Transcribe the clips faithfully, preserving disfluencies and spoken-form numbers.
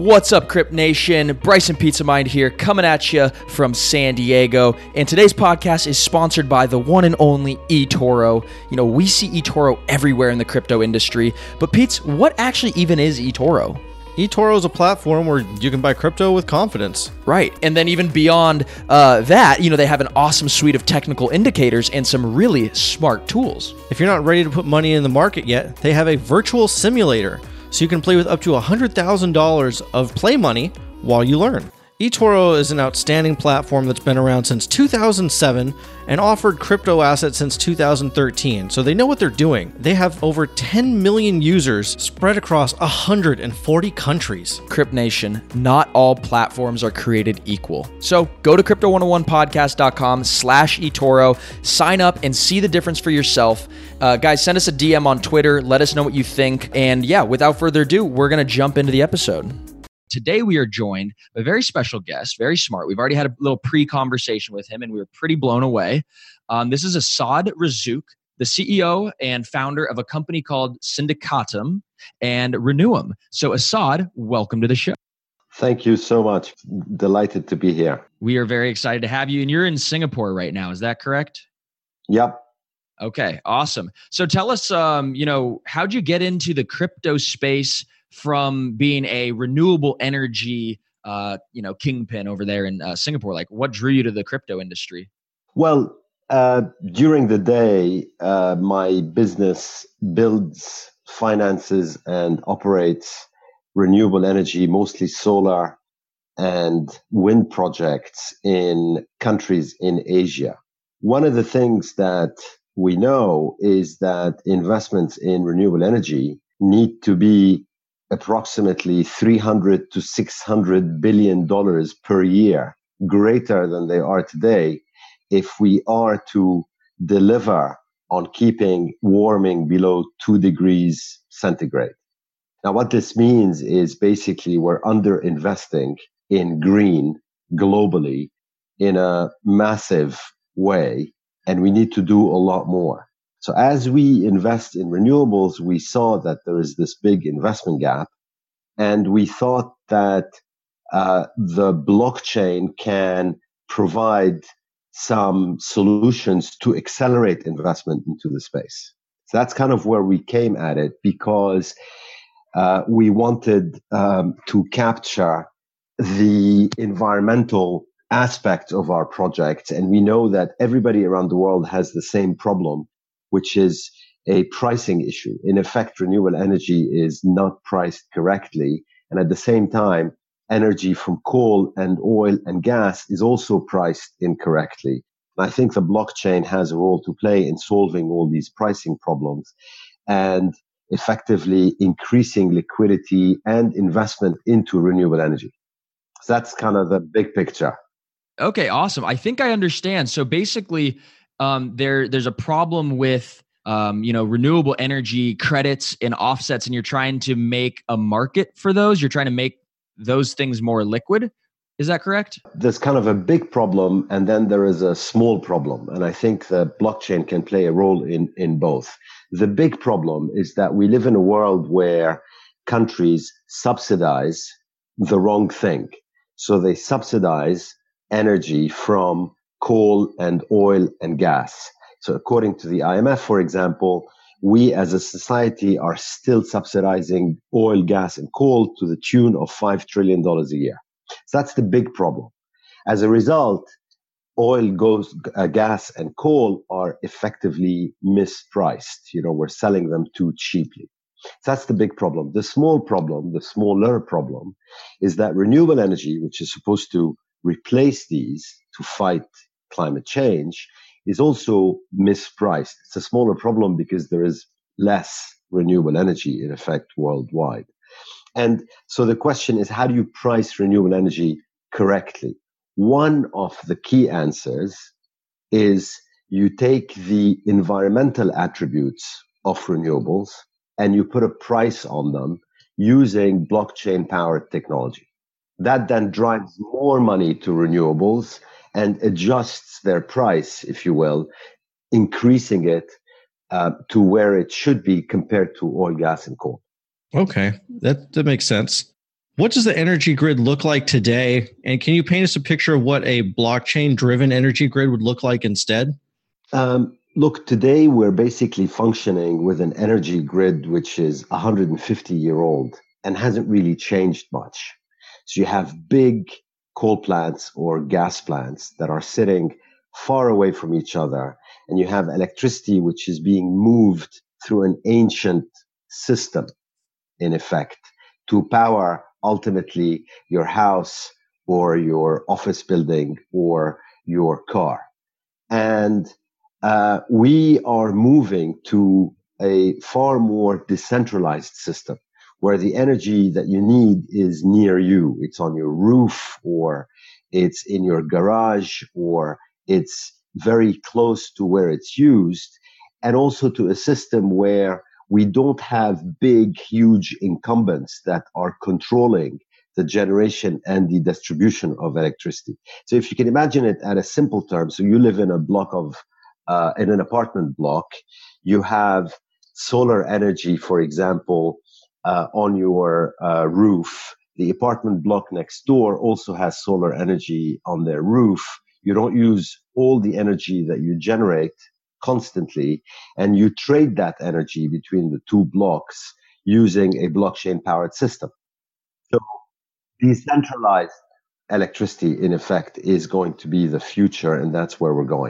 What's up, Crypt Nation? Bryson Pizza Mind here, coming at you from San Diego. And today's podcast is sponsored by the one and only eToro. You know, we see eToro everywhere in the crypto industry. But Pete, what actually even is eToro? eToro is a platform where you can buy crypto with confidence. Right. And then even beyond uh, that, you know, they have an awesome suite of technical indicators and some really smart tools. If you're not ready to put money in the market yet, they have a virtual simulator, so you can play with up to one hundred thousand dollars of play money while you learn. eToro is an outstanding platform that's been around since two thousand seven and offered crypto assets since two thousand thirteen, so they know what they're doing. They have over ten million users spread across one hundred forty countries. Crypt Nation, not all platforms are created equal. So go to crypto one oh one podcast dot com slash eToro, sign up and see the difference for yourself. Uh, guys, send us a D M on Twitter. Let us know what you think. And yeah, without further ado, we're going to jump into the episode. Today, we are joined by a very special guest, very smart. We've already had a little pre-conversation with him, and we were pretty blown away. Um, this is Asad Razzouk, the C E O and founder of a company called Syndicatum and Renewum. So, Asad, welcome to the show. Thank you so much. Delighted to be here. We are very excited to have you, and you're in Singapore right now. Is that correct? Yep. Okay, awesome. So, tell us, um, you know, how'd you get into the crypto space from being a renewable energy, uh, you know, kingpin over there in uh, Singapore? Like, what drew you to the crypto industry? Well, uh, during the day, uh, my business builds, finances, and operates renewable energy, mostly solar and wind projects in countries in Asia. One of the things that we know is that investments in renewable energy need to be approximately three hundred to six hundred billion dollars per year, greater than they are today, if we are to deliver on keeping warming below two degrees centigrade. Now, what this means is basically we're under investing in green globally in a massive way, and we need to do a lot more. So as we invest in renewables, we saw that there is this big investment gap, and we thought that uh, the blockchain can provide some solutions to accelerate investment into the space. So that's kind of where we came at it, because uh, we wanted um, to capture the environmental aspect of our project. And we know that everybody around the world has the same problem, which is a pricing issue. In effect, renewable energy is not priced correctly. And at the same time, energy from coal and oil and gas is also priced incorrectly. And I think the blockchain has a role to play in solving all these pricing problems and effectively increasing liquidity and investment into renewable energy. So that's kind of the big picture. Okay, awesome. I think I understand. So basically, um, there there's a problem with um, you know, renewable energy credits and offsets, and you're trying to make a market for those. You're trying to make those things more liquid. Is that correct? There's kind of a big problem, and then there is a small problem. And I think the blockchain can play a role in, in both. The big problem is that we live in a world where countries subsidize the wrong thing. So they subsidize energy from coal and oil and gas. So according to the I M F, for example, we as a society are still subsidizing oil, gas, and coal to the tune of five trillion dollars a year. So that's the big problem. As a result, oil, goes, uh, gas, and coal are effectively mispriced. You know, we're selling them too cheaply. So that's the big problem. The small problem, the smaller problem, is that renewable energy, which is supposed to replace these to fight climate change, is also mispriced. It's a smaller problem because there is less renewable energy in effect worldwide. And so the question is, how do you price renewable energy correctly? One of the key answers is you take the environmental attributes of renewables and you put a price on them using blockchain-powered technology. That then drives more money to renewables and adjusts their price, if you will, increasing it uh, to where it should be compared to oil, gas, and coal. Okay, that, that makes sense. What does the energy grid look like today? And can you paint us a picture of what a blockchain-driven energy grid would look like instead? Um, look, today we're basically functioning with an energy grid which is one hundred fifty year old and hasn't really changed much. So you have big coal plants or gas plants that are sitting far away from each other, and you have electricity which is being moved through an ancient system, in effect, to power ultimately your house or your office building or your car. And uh, we are moving to a far more decentralized system where the energy that you need is near you. It's on your roof, or it's in your garage, or it's very close to where it's used, and also to a system where we don't have big, huge incumbents that are controlling the generation and the distribution of electricity. So if you can imagine it at a simple term, so you live in a block of, uh, in an apartment block, you have solar energy, for example, uh, on your uh, roof. The apartment block next door also has solar energy on their roof. You don't use all the energy that you generate constantly, and you trade that energy between the two blocks using a blockchain powered system. So decentralized electricity, in effect, is going to be the future, and that's where we're going.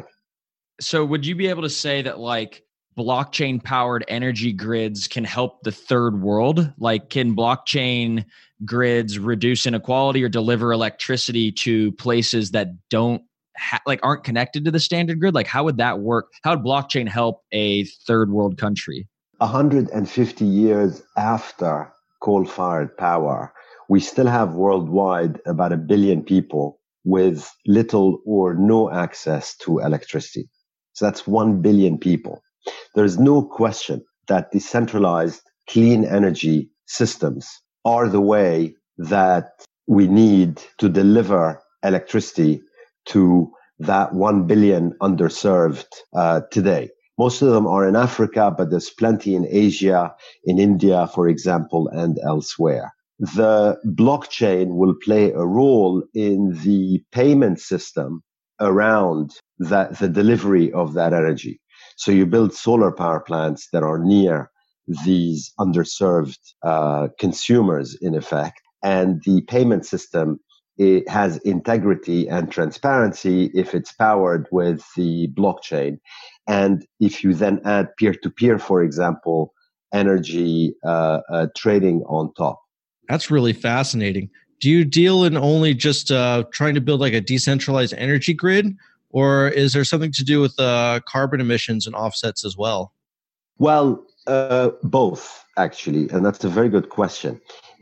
So would you be able to say that like blockchain powered energy grids can help the third world? Like, can blockchain grids reduce inequality or deliver electricity to places that don't ha- like aren't connected to the standard grid? Like, how would that work? How would blockchain help a third world country? one hundred fifty years after coal-fired power, we still have worldwide about a billion people with little or no access to electricity. So that's one billion people. There's no question that decentralized clean energy systems are the way that we need to deliver electricity to that one billion underserved uh, today. Most of them are in Africa, but there's plenty in Asia, in India, for example, and elsewhere. The blockchain will play a role in the payment system around that, the delivery of that energy. So you build solar power plants that are near these underserved uh, consumers, in effect, and the payment system, it has integrity and transparency if it's powered with the blockchain. And if you then add peer-to-peer, for example, energy uh, uh, trading on top. That's really fascinating. Do you deal in only just uh, trying to build like a decentralized energy grid, or is there something to do with uh, carbon emissions and offsets as well? Well, uh, both, actually. And that's a very good question.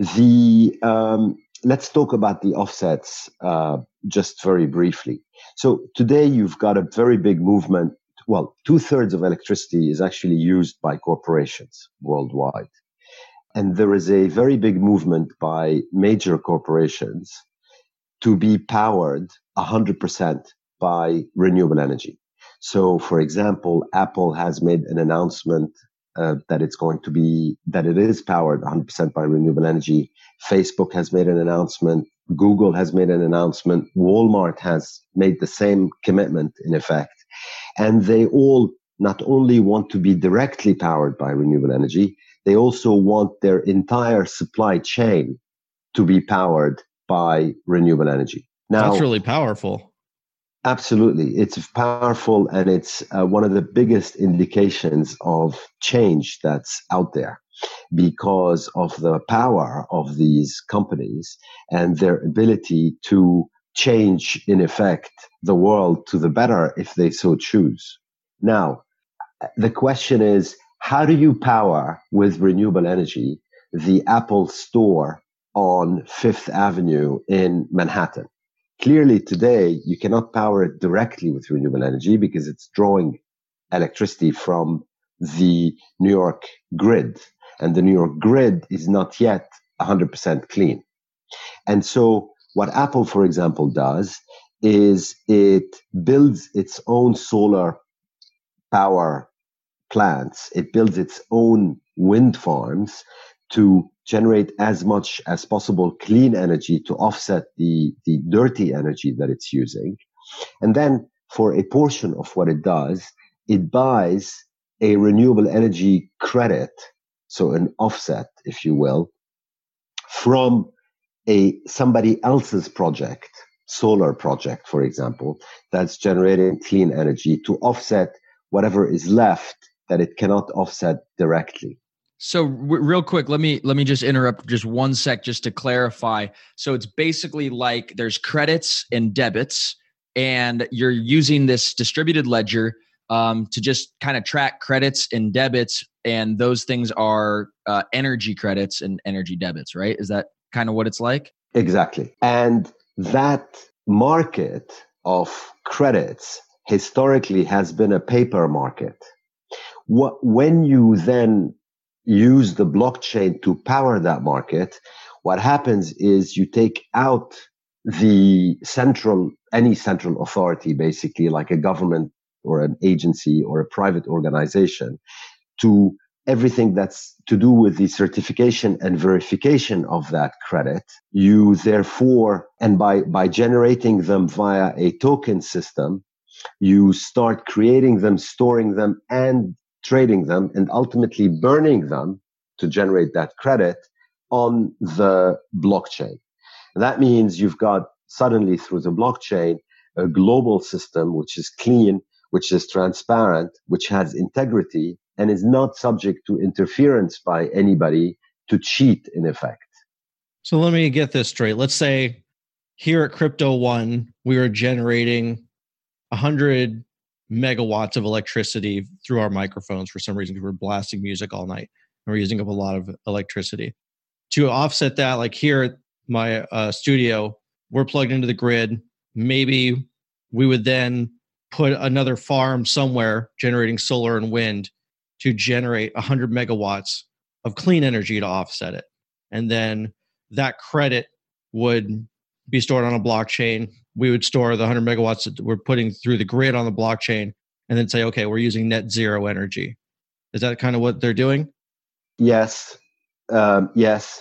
The um, Let's talk about the offsets uh, just very briefly. So today you've got a very big movement. Well, two thirds of electricity is actually used by corporations worldwide. And there is a very big movement by major corporations to be powered one hundred percent by renewable energy. So, for example, Apple has made an announcement uh, that it's going to be, that it is powered one hundred percent by renewable energy. Facebook has made an announcement. Google has made an announcement. Walmart has made the same commitment, in effect. And they all not only want to be directly powered by renewable energy, they also want their entire supply chain to be powered by renewable energy. Now, that's really powerful. Absolutely. It's powerful, and it's uh, one of the biggest indications of change that's out there because of the power of these companies and their ability to change, in effect, the world to the better if they so choose. Now, the question is, how do you power with renewable energy the Apple store on Fifth Avenue in Manhattan? Clearly today, you cannot power it directly with renewable energy because it's drawing electricity from the New York grid. And the New York grid is not yet one hundred percent clean. And so what Apple, for example, does is it builds its own solar power plants. It builds its own wind farms to generate as much as possible clean energy to offset the, the dirty energy that it's using. And then for a portion of what it does, it buys a renewable energy credit, so an offset, if you will, from a somebody else's project, solar project, for example, that's generating clean energy to offset whatever is left that it cannot offset directly. So w- real quick, let me let me just interrupt just one sec just to clarify. So it's basically like there's credits and debits, and you're using this distributed ledger um, to just kind of track credits and debits, and those things are uh, energy credits and energy debits, right? Is that kind of what it's like? Exactly. And that market of credits historically has been a paper market. What, when you then use the blockchain to power that market, what happens is you take out the central, any central authority, basically like a government or an agency or a private organization, to everything that's to do with the certification and verification of that credit. You therefore, and by, by generating them via a token system, you start creating them, storing them, and trading them, and ultimately burning them to generate that credit on the blockchain. And that means you've got suddenly through the blockchain a global system which is clean, which is transparent, which has integrity, and is not subject to interference by anybody to cheat in effect. So let me get this straight. Let's say here at Crypto One, we are generating one hundred megawatts of electricity through our microphones for some reason, because we're blasting music all night and we're using up a lot of electricity. To offset that, like here at my uh, studio, we're plugged into the grid. Maybe we would then put another farm somewhere generating solar and wind to generate one hundred megawatts of clean energy to offset it. And then that credit would be stored on a blockchain. We would store the one hundred megawatts that we're putting through the grid on the blockchain and then say, okay, we're using net zero energy. Is that kind of what they're doing? Yes. Um, yes.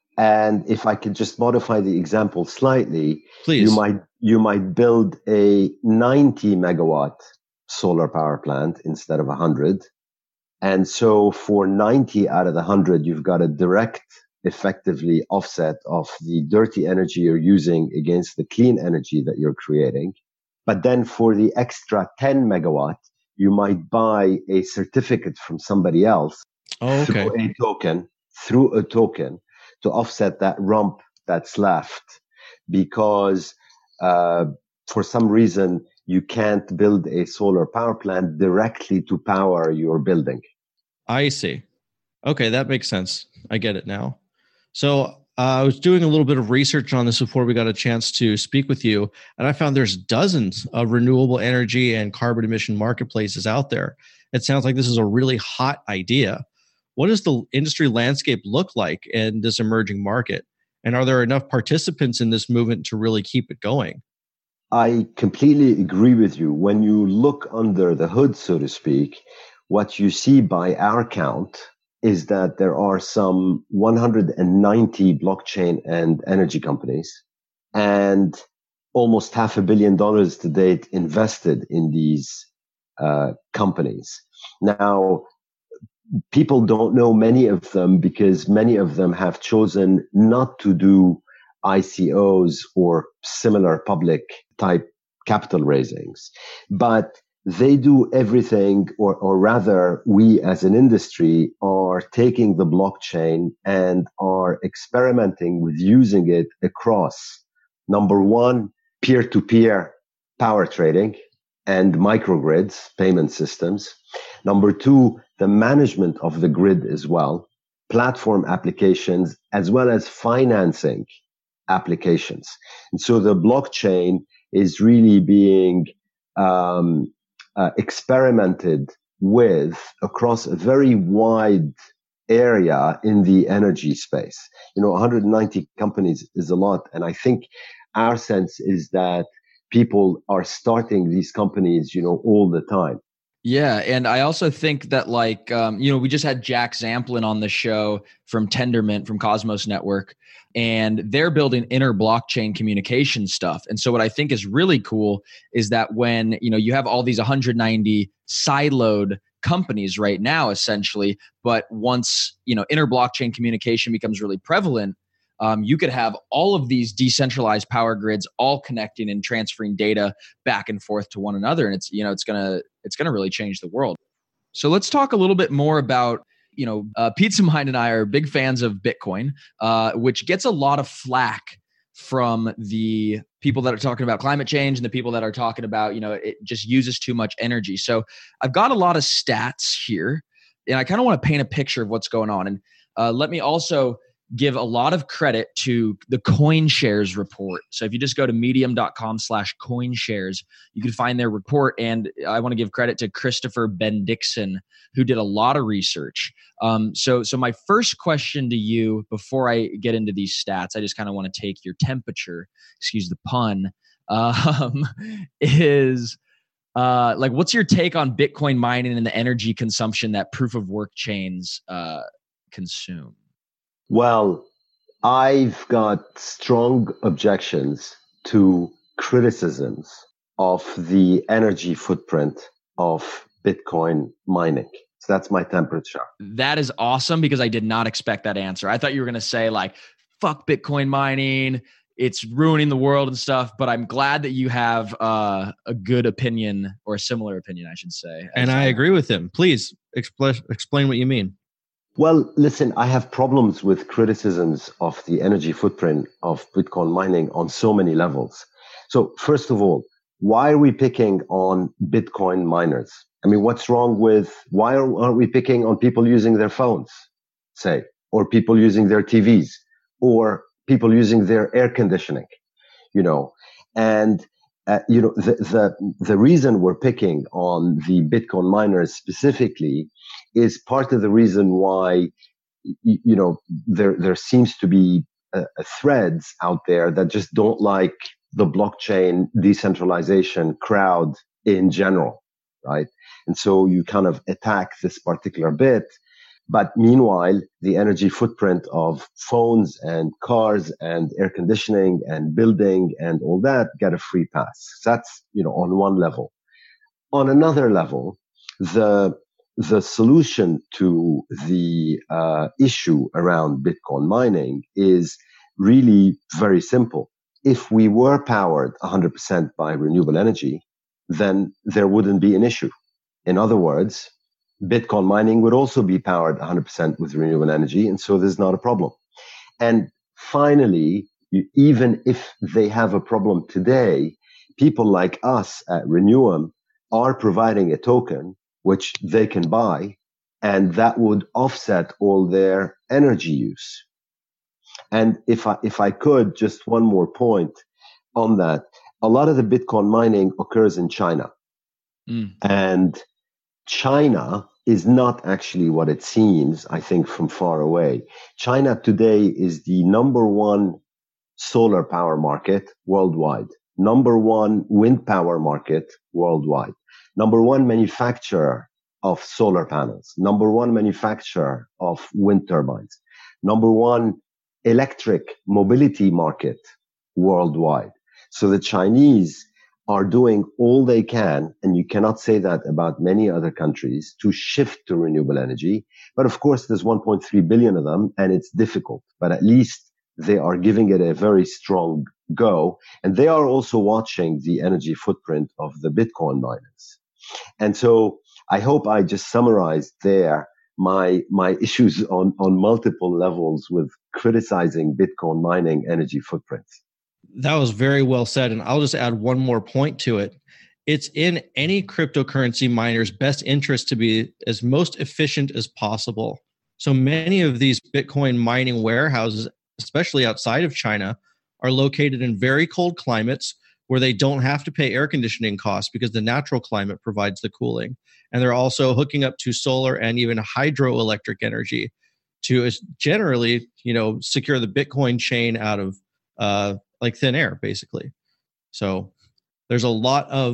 And if I could just modify the example slightly, Please. you might you might build a ninety megawatt solar power plant instead of one hundred. And so for ninety out of the one hundred, you've got a direct, effectively offset of the dirty energy you're using against the clean energy that you're creating. But then for the extra ten megawatt, you might buy a certificate from somebody else oh, okay. through a token, through a token to offset that rump that's left, because uh, for some reason you can't build a solar power plant directly to power your building. I see. Okay, that makes sense. I get it now. So uh, I was doing a little bit of research on this before we got a chance to speak with you, and I found there's dozens of renewable energy and carbon emission marketplaces out there. It sounds like this is a really hot idea. What does the industry landscape look like in this emerging market? And are there enough participants in this movement to really keep it going? I completely agree with you. When you look under the hood, so to speak, what you see by our count is that there are some one hundred ninety blockchain and energy companies, and almost half a billion dollars to date invested in these uh, companies. Now, people don't know many of them because many of them have chosen not to do I C Os or similar public type capital raisings, but they do everything, or, or rather we as an industry are taking the blockchain and are experimenting with using it across, number one, peer-to-peer power trading and microgrids, payment systems. Number two, the management of the grid as well, platform applications, as well as financing applications. And so the blockchain is really being um, uh, experimented with across a very wide area in the energy space. You know, one hundred ninety companies is a lot. And I think our sense is that people are starting these companies, you know, all the time. Yeah. And I also think that like, um, you know, we just had Jack Zamplin on the show from Tendermint from Cosmos Network, and they're building inter blockchain communication stuff. And so what I think is really cool is that when, you know, you have all these one hundred ninety siloed companies right now, essentially, but once, you know, inter blockchain communication becomes really prevalent, Um, you could have all of these decentralized power grids all connecting and transferring data back and forth to one another, and it's you know it's gonna it's gonna really change the world. So let's talk a little bit more about you know uh, Pizza Mind and I are big fans of Bitcoin, uh, which gets a lot of flack from the people that are talking about climate change and the people that are talking about you know it just uses too much energy. So I've got a lot of stats here, and I kind of want to paint a picture of what's going on. And uh, let me also give a lot of credit to the CoinShares report. So if you just go to medium.com slash CoinShares, you can find their report. And I want to give credit to Christopher Bendixson, who did a lot of research. Um, so, so my first question to you before I get into these stats, I just kind of want to take your temperature, excuse the pun, um, is uh, like, what's your take on Bitcoin mining and the energy consumption that proof of work chains uh, consume? Well, I've got strong objections to criticisms of the energy footprint of Bitcoin mining. So that's my temperature. That is awesome, because I did not expect that answer. I thought you were going to say like, fuck Bitcoin mining, it's ruining the world and stuff. But I'm glad that you have uh, a good opinion, or a similar opinion, I should say. And I agree with him. Please expl- explain what you mean. Well, listen, I have problems with criticisms of the energy footprint of Bitcoin mining on so many levels. So first of all, why are we picking on Bitcoin miners? I mean, what's wrong with, why aren't we picking on people using their phones, say, or people using their T Vs, or people using their air conditioning, you know? And Uh, you know, the, the, the reason we're picking on the Bitcoin miners specifically is part of the reason why, you, you know, there, there seems to be uh, threads out there that just don't like the blockchain decentralization crowd in general, right? And so you kind of attack this particular bit. But meanwhile, the energy footprint of phones and cars and air conditioning and building and all that get a free pass. That's, you know, on one level. On another level, the the solution to the uh, issue around Bitcoin mining is really very simple. If we were powered one hundred percent by renewable energy, then there wouldn't be an issue. In other words, Bitcoin mining would also be powered one hundred percent with renewable energy, and so there's not a problem. And finally, you, even if they have a problem today, people like us at Renewum are providing a token which they can buy, and that would offset all their energy use. And if I, if I could, just one more point on that, a lot of the Bitcoin mining occurs in China. Mm. And China is not actually what it seems, I think, from far away. China today is the number one solar power market worldwide, number one wind power market worldwide, number one manufacturer of solar panels, number one manufacturer of wind turbines, number one electric mobility market worldwide. So the Chinese are doing all they can, and you cannot say that about many other countries, to shift to renewable energy. But of course, there's one point three billion of them, and it's difficult. But at least they are giving it a very strong go. And they are also watching the energy footprint of the Bitcoin miners. And so I hope I just summarized there my my issues on, on multiple levels with criticizing Bitcoin mining energy footprints. That was very well said. And I'll just add one more point to it. It's in any cryptocurrency miner's best interest to be as most efficient as possible. So many of these Bitcoin mining warehouses, especially outside of China, are located in very cold climates where they don't have to pay air conditioning costs because the natural climate provides the cooling. And they're also hooking up to solar and even hydroelectric energy to generally, you know, secure the Bitcoin chain out of uh, like thin air, basically. So there's a lot of,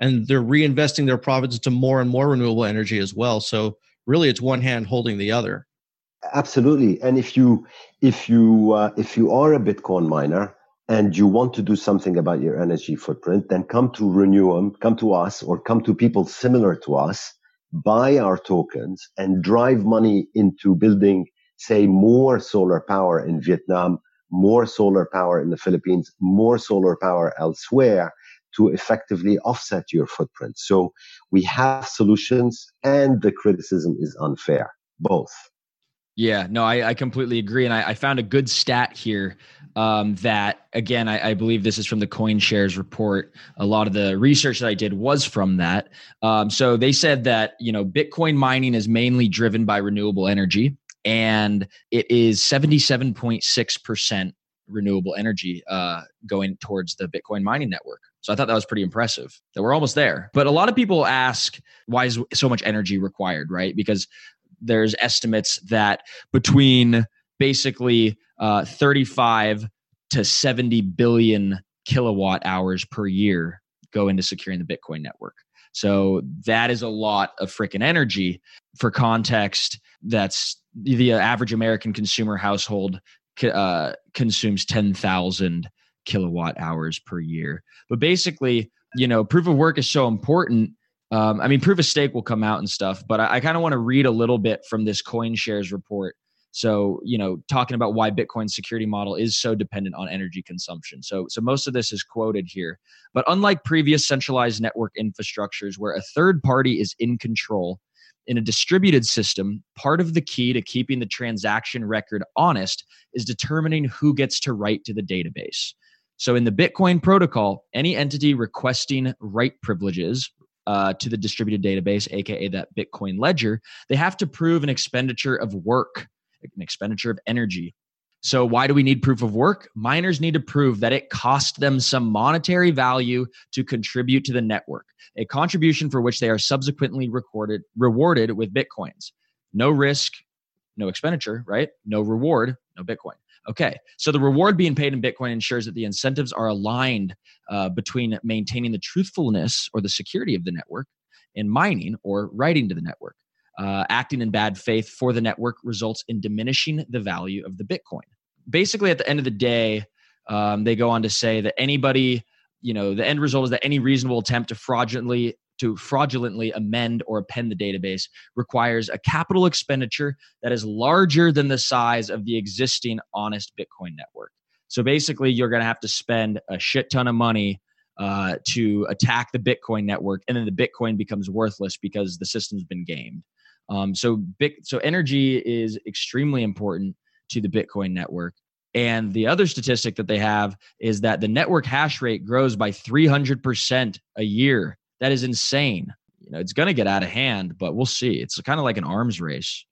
and they're reinvesting their profits into more and more renewable energy as well. So really, it's one hand holding the other. Absolutely. And if you if you uh, if you are a Bitcoin miner and you want to do something about your energy footprint, then come to Renewum, come to us, or come to people similar to us, buy our tokens, and drive money into building, say, more solar power in Vietnam, more solar power in the Philippines, more solar power elsewhere to effectively offset your footprint. So we have solutions, and the criticism is unfair, both. Yeah, no, I, I completely agree. And I, I found a good stat here um, that, again, I, I believe this is from the CoinShares report. A lot of the research that I did was from that. Um, so they said that, you know, Bitcoin mining is mainly driven by renewable energy, and it is seventy-seven point six percent renewable energy uh, going towards the Bitcoin mining network. So I thought that was pretty impressive that we're almost there. But a lot of people ask, why is so much energy required, right? Because there's estimates that between basically uh, thirty-five to seventy billion kilowatt hours per year go into securing the Bitcoin network. So that is a lot of freaking energy. For context, that's the average American consumer household uh, consumes ten thousand kilowatt hours per year. But basically, you know, proof of work is so important. Um, I mean, proof of stake will come out and stuff, but I, I kind of want to read a little bit from this CoinShares report. So, you know, talking about why Bitcoin's security model is so dependent on energy consumption. So, so most of this is quoted here. But unlike previous centralized network infrastructures where a third party is in control, in a distributed system, part of the key to keeping the transaction record honest is determining who gets to write to the database. So in the Bitcoin protocol, any entity requesting write privileges Uh, to the distributed database, aka that Bitcoin ledger, they have to prove an expenditure of work, an expenditure of energy. So why do we need proof of work? Miners need to prove that it cost them some monetary value to contribute to the network, a contribution for which they are subsequently recorded, rewarded with Bitcoins. No risk, no expenditure, right? No reward, no Bitcoin. Okay, so the reward being paid in Bitcoin ensures that the incentives are aligned uh, between maintaining the truthfulness or the security of the network and mining or writing to the network. Uh, acting in bad faith for the network results in diminishing the value of the Bitcoin. Basically, at the end of the day, um, they go on to say that anybody, you know, the end result is that any reasonable attempt to fraudulently to fraudulently amend or append the database requires a capital expenditure that is larger than the size of the existing honest Bitcoin network. So basically, you're going to have to spend a shit ton of money uh, to attack the Bitcoin network, and then the Bitcoin becomes worthless because the system's been gamed. Um, so, big, so energy is extremely important to the Bitcoin network. And the other statistic that they have is that the network hash rate grows by three hundred percent a year. That is insane. You know, it's going to get out of hand, but we'll see. It's kind of like an arms race.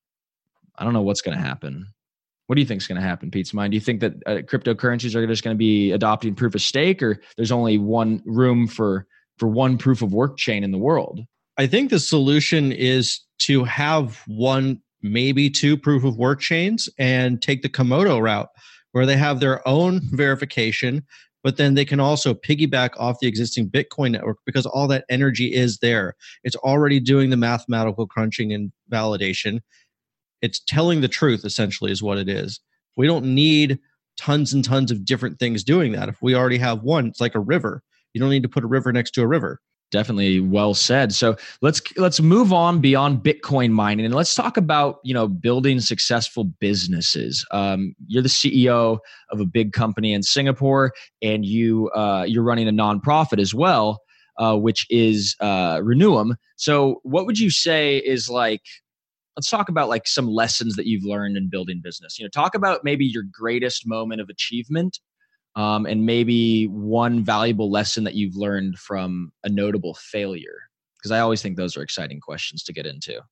I don't know what's going to happen. What do you think is going to happen, Pete's Mind? Do you think that uh, cryptocurrencies are just going to be adopting proof of stake, or there's only one room for for one proof of work chain in the world? I think the solution is to have one, maybe two proof of work chains and take the Komodo route, where they have their own verification, but then they can also piggyback off the existing Bitcoin network because all that energy is there. It's already doing the mathematical crunching and validation. It's telling the truth, essentially, is what it is. We don't need tons and tons of different things doing that. If we already have one, it's like a river. You don't need to put a river next to a river. Definitely well said. So let's let's move on beyond Bitcoin mining, and let's talk about, you know, building successful businesses. Um, you're the C E O of a big company in Singapore, and you uh, you're running a nonprofit as well, uh, which is uh, Renewum. So what would you say is like? Let's talk about like some lessons that you've learned in building business. You know, talk about maybe your greatest moment of achievement. Um, and maybe one valuable lesson that you've learned from a notable failure, because I always think those are exciting questions to get into.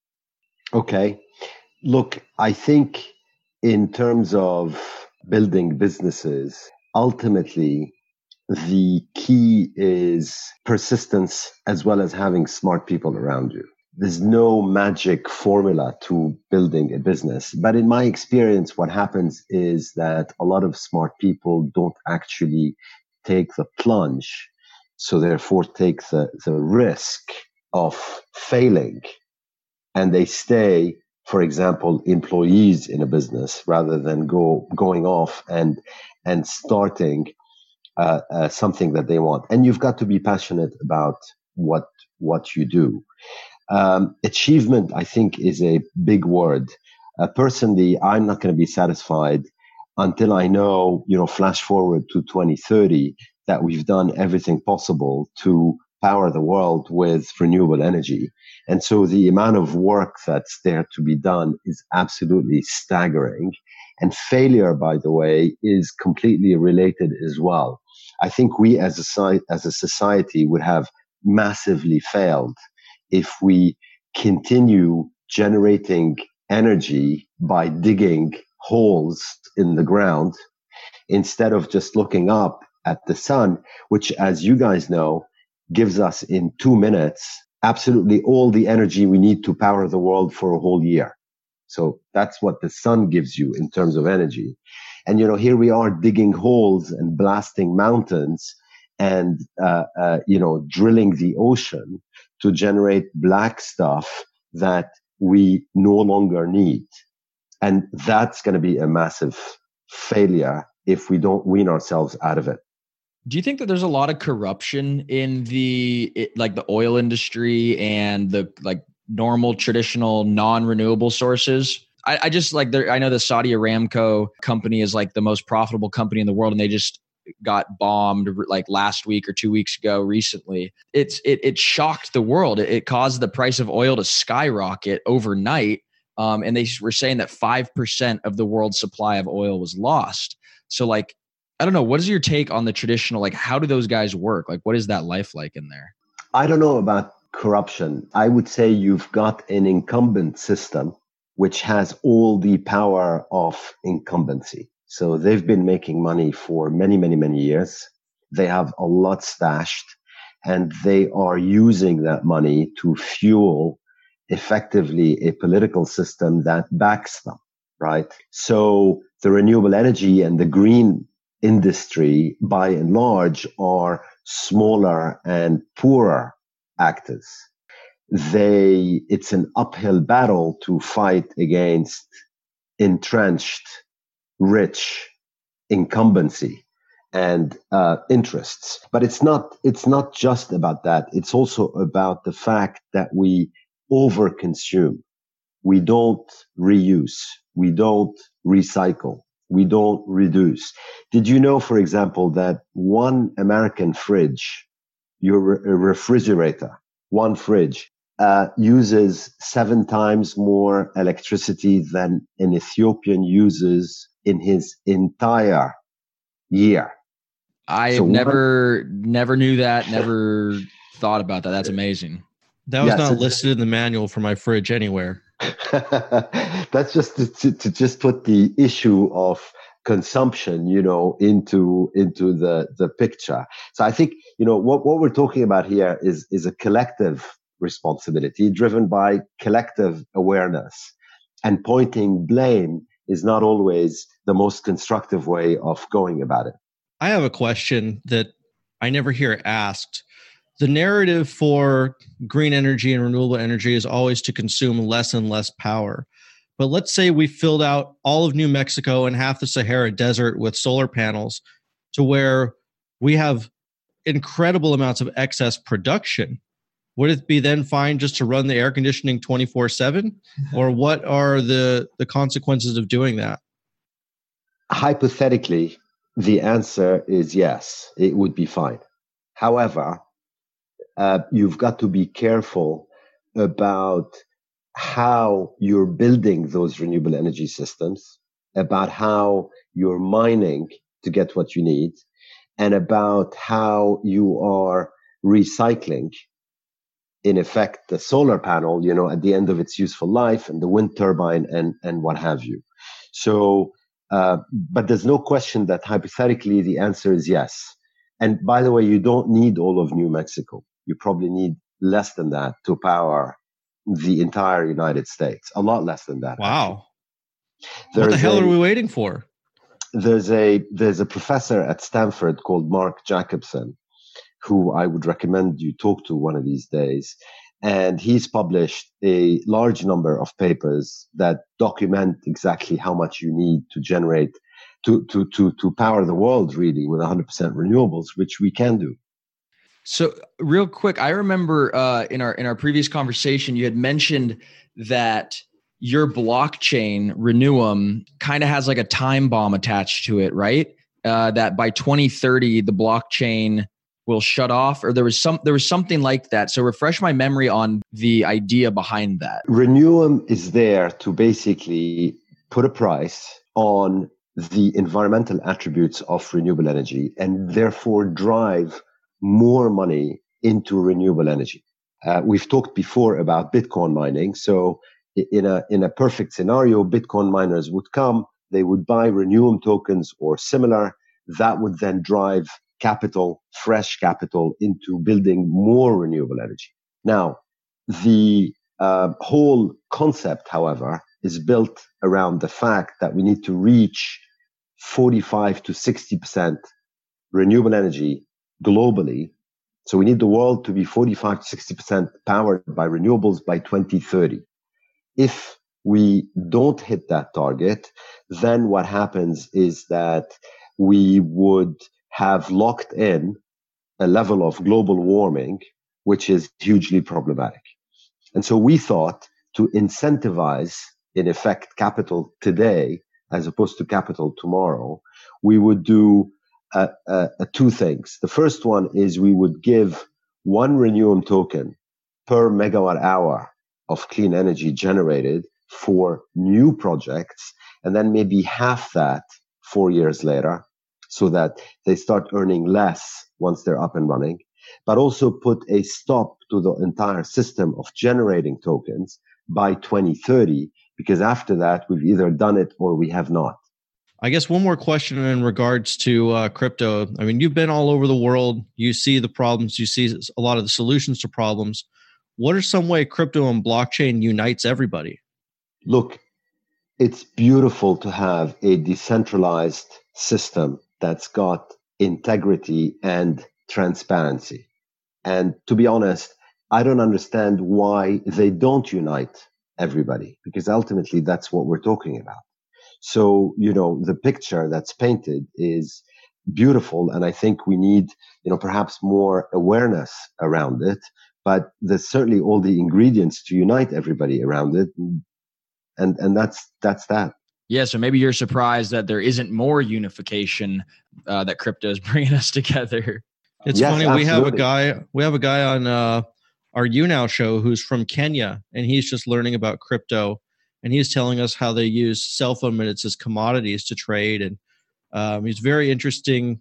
Okay. Look, I think in terms of building businesses, ultimately, the key is persistence as well as having smart people around you. There's no magic formula to building a business. But in my experience, what happens is that a lot of smart people don't actually take the plunge so therefore take the, the risk of failing, and they stay, for example, employees in a business rather than go going off and and starting uh, uh, something that they want. And you've got to be passionate about what what you do. Um, achievement, I think, is a big word. Uh, personally, I'm not going to be satisfied until I know, you know, flash forward to twenty thirty, that we've done everything possible to power the world with renewable energy. And so the amount of work that's there to be done is absolutely staggering. And failure, by the way, is completely related as well. I think we as a, as a society would have massively failed if we continue generating energy by digging holes in the ground instead of just looking up at the sun, which, as you guys know, gives us in two minutes absolutely all the energy we need to power the world for a whole year. So that's what the sun gives you in terms of energy. And, you know, here we are digging holes and blasting mountains and, uh, uh, you know, drilling the ocean to generate black stuff that we no longer need. And that's going to be a massive failure if we don't wean ourselves out of it. Do you think that there's a lot of corruption in the it, like the oil industry and the like normal traditional non-renewable sources? I, I just like there. I know the Saudi Aramco company is like the most profitable company in the world, and they just got bombed like last week or two weeks ago. Recently, it's it it shocked the world. It, it caused the price of oil to skyrocket overnight, um, and they were saying that five percent of the world's supply of oil was lost. So like. I don't know. What is your take on the traditional, like, how do those guys work? Like, what is that life like in there? I don't know about corruption. I would say you've got an incumbent system which has all the power of incumbency. So they've been making money for many, many, many years. They have a lot stashed, and they are using that money to fuel effectively a political system that backs them, right? So the renewable energy and the green industry, by and large, are smaller and poorer actors. They, it's an uphill battle to fight against entrenched, rich incumbency and uh, interests. But it's not, it's not just about that. It's also about the fact that we overconsume. We don't reuse. We don't recycle. We don't reduce. Did you know, for example, that one American fridge, your re- refrigerator, one fridge, uh, uses seven times more electricity than an Ethiopian uses in his entire year? I so never, one, never knew that. Never thought about that. That's amazing. That was yeah, not so listed in the manual for my fridge anywhere. That's just to, to, to just put the issue of consumption, you know, into into the the picture. So I think, you know, what what we're talking about here is is a collective responsibility driven by collective awareness, and pointing blame is not always the most constructive way of going about it. I have a question that I never hear asked. The narrative for green energy and renewable energy is always to consume less and less power. But let's say we filled out all of New Mexico and half the Sahara Desert with solar panels to where we have incredible amounts of excess production. Would it be then fine just to run the air conditioning twenty-four seven? Or what are the, the consequences of doing that? Hypothetically, the answer is yes, it would be fine. However, Uh, you've got to be careful about how you're building those renewable energy systems, about how you're mining to get what you need, and about how you are recycling, in effect, the solar panel, you know, at the end of its useful life, and the wind turbine, and, and what have you. So, uh, but there's no question that hypothetically the answer is yes. And by the way, you don't need all of New Mexico. You probably need less than that to power the entire United States. A lot less than that. Wow. What the hell a, are we waiting for? There's a there's a professor at Stanford called Mark Jacobson, who I would recommend you talk to one of these days. And he's published a large number of papers that document exactly how much you need to generate, to, to, to, to power the world really with one hundred percent renewables, which we can do. So real quick, I remember uh, in our in our previous conversation, you had mentioned that your blockchain, Renuum, kind of has like a time bomb attached to it, right? Uh, that by twenty thirty, the blockchain will shut off, or there was some there was something like that. So refresh my memory on the idea behind that. Renuum is there to basically put a price on the environmental attributes of renewable energy and therefore drive more money into renewable energy. Uh, we've talked before about Bitcoin mining. So in a in a perfect scenario, Bitcoin miners would come, they would buy Renuum tokens or similar. That would then drive capital, fresh capital into building more renewable energy. Now, the uh, whole concept, however, is built around the fact that we need to reach forty-five to sixty percent renewable energy globally. So we need the world to be forty-five to sixty percent powered by renewables by twenty thirty. If we don't hit that target, then what happens is that we would have locked in a level of global warming, which is hugely problematic. And so we thought to incentivize, in effect, capital today, as opposed to capital tomorrow, we would do uh, uh, uh, two things. The first one is we would give one Renuum token per megawatt hour of clean energy generated for new projects, and then maybe half that four years later, so that they start earning less once they're up and running, but also put a stop to the entire system of generating tokens by twenty thirty, because after that, we've either done it or we have not. I guess one more question in regards to uh, crypto. I mean, you've been all over the world. You see the problems. You see a lot of the solutions to problems. What are some way crypto and blockchain unites everybody? Look, it's beautiful to have a decentralized system that's got integrity and transparency. And to be honest, I don't understand why they don't unite everybody, because ultimately that's what we're talking about. So, you know, the picture that's painted is beautiful. And I think we need, you know, perhaps more awareness around it, but there's certainly all the ingredients to unite everybody around it. And, and that's, that's that. Yeah, so maybe you're surprised that there isn't more unification uh, that crypto is bringing us together. It's yes, funny. Absolutely. We have a guy. We have a guy on uh, our YouNow show who's from Kenya, and he's just learning about crypto, and he's telling us how they use cell phone minutes as commodities to trade, and um, he's very interesting.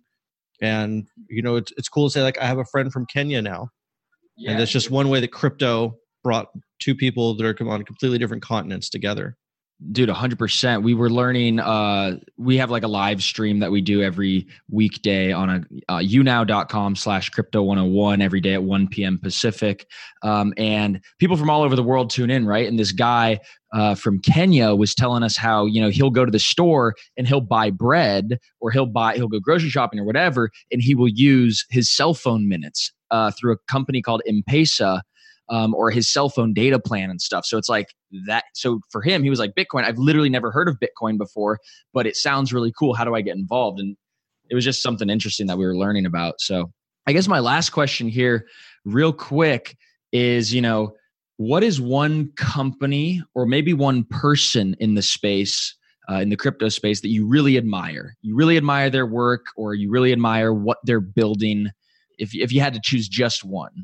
And you know, it's it's cool to say like I have a friend from Kenya now, yeah. And that's just one way that crypto brought two people that are on completely different continents together. Dude, one hundred percent. We were learning, uh, we have like a live stream that we do every weekday on a uh, younow.com slash crypto 101 every day at one p.m. Pacific. Um, and people from all over the world tune in, right? And this guy uh, from Kenya was telling us how, you know, he'll go to the store and he'll buy bread, or he'll buy, he'll go grocery shopping or whatever, and he will use his cell phone minutes uh, through a company called M-Pesa. Um, or his cell phone data plan and stuff. So it's like that. So for him, he was like, Bitcoin, I've literally never heard of Bitcoin before, but it sounds really cool. How do I get involved? And it was just something interesting that we were learning about. So I guess my last question here real quick is, you know, what is one company or maybe one person in the space, uh, in the crypto space that you really admire? You really admire their work, or you really admire what they're building, if if you had to choose just one?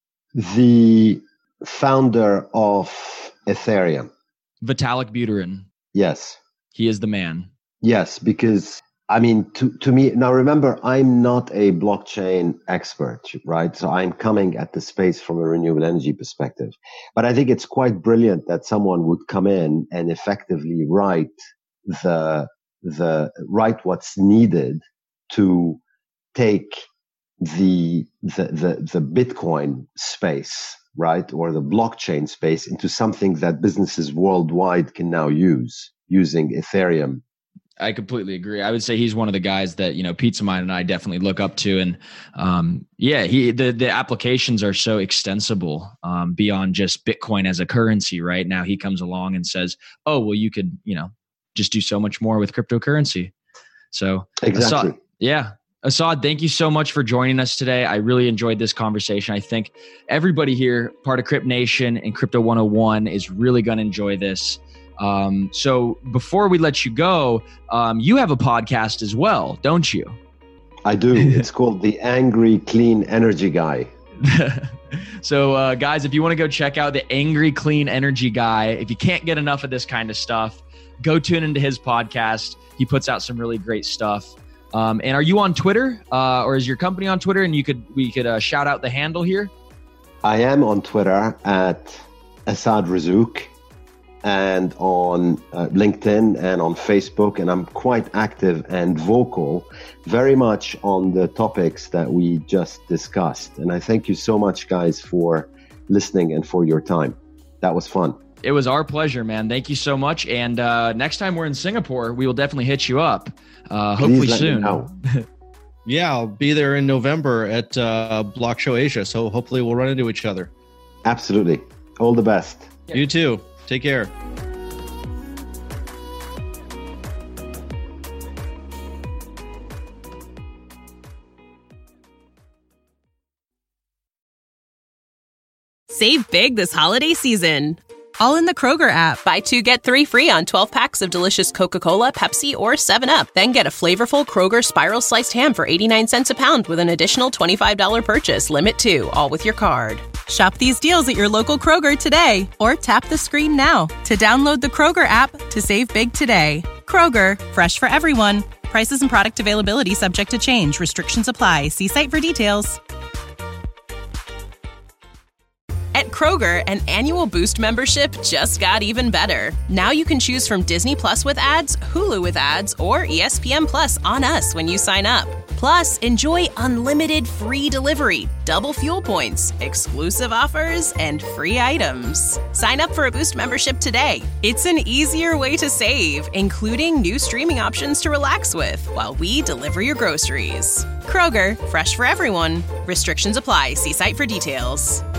The founder of Ethereum. Vitalik Buterin. Yes. He is the man. Yes, because, I mean, to, to me, now remember, I'm not a blockchain expert, right? So I'm coming at the space from a renewable energy perspective. But I think it's quite brilliant that someone would come in and effectively write the, the, write what's needed to take the, the, the, the Bitcoin space, right? Or the blockchain space into something that businesses worldwide can now use using Ethereum I completely agree. I would say he's one of the guys that, you know, Pizza Mind and I definitely look up to. And um, yeah, he the, the applications are so extensible um, beyond just Bitcoin as a currency. Right now, he comes along and says, oh, well, you could, you know, just do so much more with cryptocurrency. So exactly. Assad, yeah. Assad, thank you so much for joining us today. I really enjoyed this conversation. I think everybody here, part of Crypt Nation and Crypto one oh one, is really going to enjoy this. Um, so before we let you go, um, you have a podcast as well, don't you? I do. It's called The Angry Clean Energy Guy. So uh, guys, if you want to go check out The Angry Clean Energy Guy, if you can't get enough of this kind of stuff, go tune into his podcast. He puts out some really great stuff. Um, and are you on Twitter uh, or is your company on Twitter? And you could, we could uh, shout out the handle here. I am on Twitter at Assad Razzouk, and on uh, LinkedIn and on Facebook, and I'm quite active and vocal, very much on the topics that we just discussed. And I thank you so much, guys, for listening and for your time. That was fun. It was our pleasure, man. Thank you so much. And uh, next time we're in Singapore, we will definitely hit you up. Uh, hopefully soon. Yeah, I'll be there in November at uh, Block Show Asia. So hopefully we'll run into each other. Absolutely. All the best. You too. Take care. Save big this holiday season, all in the Kroger app. Buy two, get three free on twelve packs of delicious Coca-Cola, Pepsi, or seven up. Then get a flavorful Kroger Spiral Sliced Ham for eighty-nine cents a pound with an additional twenty-five dollars purchase. Limit two, all with your card. Shop these deals at your local Kroger today, or tap the screen now to download the Kroger app to save big today. Kroger, fresh for everyone. Prices and product availability subject to change. Restrictions apply. See site for details. At Kroger, an annual Boost membership just got even better. Now you can choose from Disney Plus with ads, Hulu with ads, or E S P N Plus on us when you sign up. Plus, enjoy unlimited free delivery, double fuel points, exclusive offers, and free items. Sign up for a Boost membership today. It's an easier way to save, including new streaming options to relax with while we deliver your groceries. Kroger, fresh for everyone. Restrictions apply. See site for details.